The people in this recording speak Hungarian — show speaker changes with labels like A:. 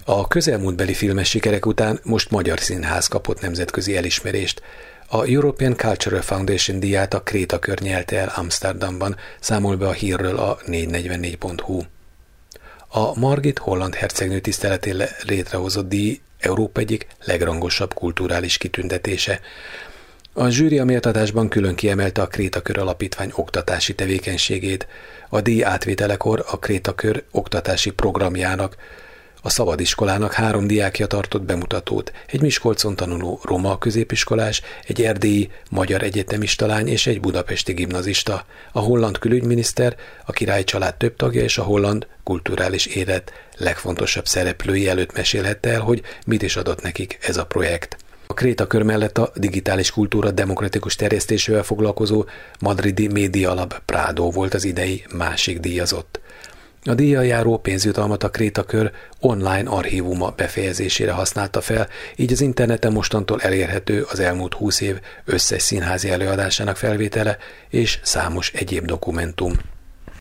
A: A közelmúltbeli filmes sikerek után most magyar színház kapott nemzetközi elismerést. A European Cultural Foundation díját a Krétakör nyerte el Amsterdamban, számol be a hírről a 444.hu. A Margit holland hercegnő tiszteletére létrehozott díj Európa egyik legrangosabb kulturális kitüntetése. A zsűri a méltatásban külön kiemelte a Krétakör Alapítvány oktatási tevékenységét. A díj átvételekor a Krétakör oktatási programjának, a szabadiskolának 3 diákja tartott bemutatót, egy Miskolcon tanuló roma középiskolás, egy erdélyi magyar egyetemista lány és egy budapesti gimnazista. A holland külügyminiszter, a királyi család több tagja és a holland kulturális élet legfontosabb szereplői előtt mesélhette el, hogy mit is adott nekik ez a projekt. A Krétakör mellett a digitális kultúra demokratikus terjesztésével foglalkozó madridi Média Lab Prado volt az idei másik díjazott. A díjjal járó pénzjutalmat a Krétakör online archívuma befejezésére használta fel, így az interneten mostantól elérhető az elmúlt 20 év összes színházi előadásának felvétele és számos egyéb dokumentum.